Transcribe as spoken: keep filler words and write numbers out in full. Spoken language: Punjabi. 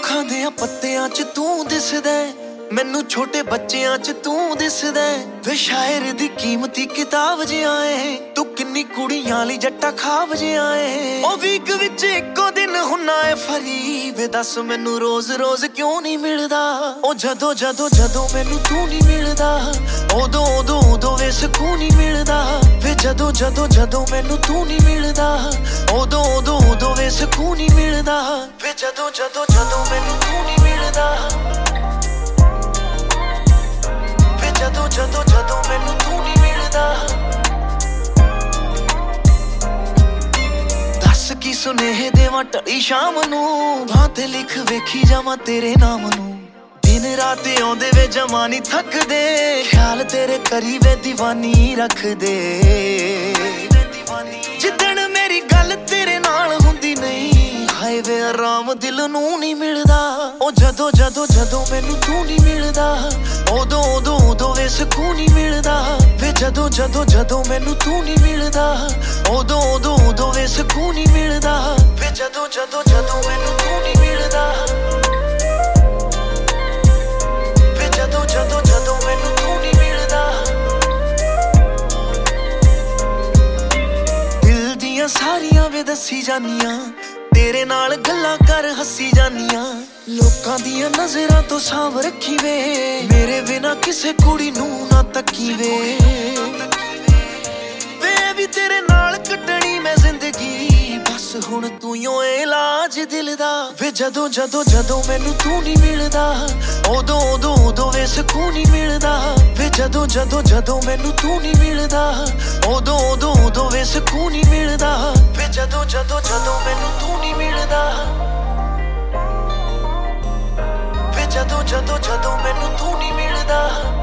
ਰੁੱਖਾਂ ਦੇ ਪੱਤਿਆਂ 'ਚ ਤੂੰ ਦਿਸਦਾ, ਮੈਨੂੰ ਛੋਟੇ ਬੱਚਿਆਂ 'ਚ ਤੂੰ ਦਿਸਦਾ। ਵੇ ਸ਼ਾਇਰ ਦੀ ਕੀਮਤੀ ਕਿਤਾਬ ਜਿਹਾ ਏ ਤੂੰ, ਕਿੰਨੀ ਕੁੜੀਆਂ ਲਈ ਜੱਟਾ ਖਾਬ ਜਿਹਾ ਏ। ਉਹ ਵੀਕ ਵਿੱਚ ਇੱਕੋ ਦਿਨ ਹੁੰਨਾ ਏ ਫਰੀ, ਵੇ ਦੱਸ ਮੈਨੂੰ ਰੋਜ਼ ਰੋਜ਼ ਕਿਉਂ ਨਹੀਂ ਮਿਲਦਾ। ਉਹ ਜਦੋਂ ਜਦੋਂ ਜਦੋਂ ਮੈਨੂੰ ਤੂੰ ਨਹੀਂ ਮਿਲਦਾ, ਉਦੋਂ ਉਦੋਂ ਉਦੋਂ ਵੇ ਸਕੂਨ ਨਹੀਂ ਮਿਲਦਾ। ਵੇ ਜਦੋਂ ਜਦੋਂ ਜਦੋਂ ਮੈਨੂੰ ਤੂੰ ਨਹੀਂ ਮਿਲਦਾ, ਉਦੋਂ ਉਦੋਂ ਉਦੋਂ ਵੇ ਸਕੂਨ ਨਹੀਂ ਮਿਲਦਾ। ਵੇ ਜਦੋਂ ਜਦੋਂ ਜਦੋਂ ਮੈਨੂੰ ਤੂੰ ਨਹੀਂ ਮਿਲਦਾ, ਜਦੋਂ ਜਦੋਂ ਜਦੋਂ ਮੈਨੂੰ ਤੂੰ ਨਹੀਂ ਮਿਲਦਾ। ਦੱਸ ਕੀ ਸੁਨੇਹੇ ਦੇਵਾਂ ਢਲੀ ਸ਼ਾਮ ਨੂੰ, ਬਾਂਹ ਤੇ ਲਿਖ ਵੇਖੀ ਜਾਵਾਂ ਤੇਰੇ ਨਾਮ ਨੂੰ। ਦਿਨ ਰਾਤ ਆਉਂਦੇ ਵੇ ਜਮਾਂ ਨੀ ਥੱਕਦੇ, ਖਿਆਲ ਤੇਰੇ ਕਰੀ ਵੇ ਦੀਵਾਨੀ ਰੱਖਦੇ। ਜਿੱਦਣ ਮੇਰੀ ਗੱਲ ਤੇਰੇ ਨਾਲ ਹੁੰਦੀ ਨਹੀਂ, ਹਾਏ ਵੇ ਆਰਾਮ ਦਿਲ ਨੂੰ ਨਹੀਂ ਮਿਲਦਾ। ਉਹ ਜਦੋਂ ਜਦੋਂ ਜਦੋਂ ਮੈਨੂੰ ਤੂੰ ਨਹੀਂ ਮਿਲਦਾ, ਉਦੋਂ ਉਦੋਂ ਉਦੋਂ ਵੇ ਸਕੂਨ ਨਹੀਂ ਮਿਲਦਾ। ਵੇ ਜਦੋਂ ਜਦੋਂ ਜਦੋਂ ਮੈਨੂੰ ਤੂੰ ਨਹੀਂ ਮਿਲਦਾ, ਉਦੋਂ ਉਦੋਂ ਉਦੋਂ ਵੇ ਸਕੂਨ ਨਹੀਂ ਮਿਲਦਾ। ਵੇ ਜਦੋਂ ਜਦੋਂ ਜਦੋਂ ਮੈਨੂੰ ਤੂੰ ਨਹੀਂ ਮਿਲਦਾ, ਵੇ ਜਦੋਂ ਜਦੋਂ ਜਦੋਂ ਮੈਨੂੰ ਤੂੰ ਨਹੀਂ ਮਿਲਦਾ। ਦਿਲ ਦੀਆਂ ਸਾਰੀਆਂ ਵੇ ਦੱਸੀ ਜਾਨੀਆਂ, ਤੇਰੇ ਨਾਲ ਗੱਲਾਂ ਕਰ ਹੱਸੀ ਜਾਨੀਆਂ। ਲੋਕਾਂ ਦੀਆਂ ਨਜ਼ਰਾਂ ਤੋਂ ਸਾਂਭ ਰੱਖੀ ਵੇ, ਮੇਰੇ ਬਿਨਾ ਕਿਸੇ ਕੁੜੀ ਨੂੰ ਨਾ ਤੱਕੀ ਵੇ। ਵੇ ਵੀ ਤੇਰੇ ਨਾਲ ਕੱਟਣੀ ਮੈਂ ਜ਼ਿੰਦਗੀ, ਬਸ ਹੁਣ ਤੂੰ ਓ ਇਲਾਜ ਦਿਲ ਦਾ। ਵੇ ਜਦੋਂ ਜਦੋਂ ਜਦੋਂ ਮੈਨੂੰ ਤੂੰ ਨਹੀਂ ਮਿਲਦਾ, ਉਦੋਂ ਉਦੋਂ ਉਦੋਂ ਵੇ ਸਕੂਨ ਨਹੀਂ ਮਿਲਦਾ। ਵੇ ਜਦੋਂ ਜਦੋਂ ਜਦੋਂ ਮੈਨੂੰ ਤੂੰ ਨਹੀਂ ਮਿਲਦਾ, ਉਦੋਂ ਉਦੋਂ ਉਦੋਂ ਵੇ ਸਕੂਨ ਨਹੀਂ ਮਿਲਦਾ। ਵੇ ਜਦੋਂ ਜਦੋਂ ਜਦੋਂ ਮੈਨੂੰ ਤੂੰ ਨਹੀਂ ਮਿਲਦਾ, ਵੇ ਜਦੋਂ ਜਦੋਂ ਜਦੋਂ ਮੈਨੂੰ ਤੂੰ ਨਹੀਂ ਮਿਲਦਾ।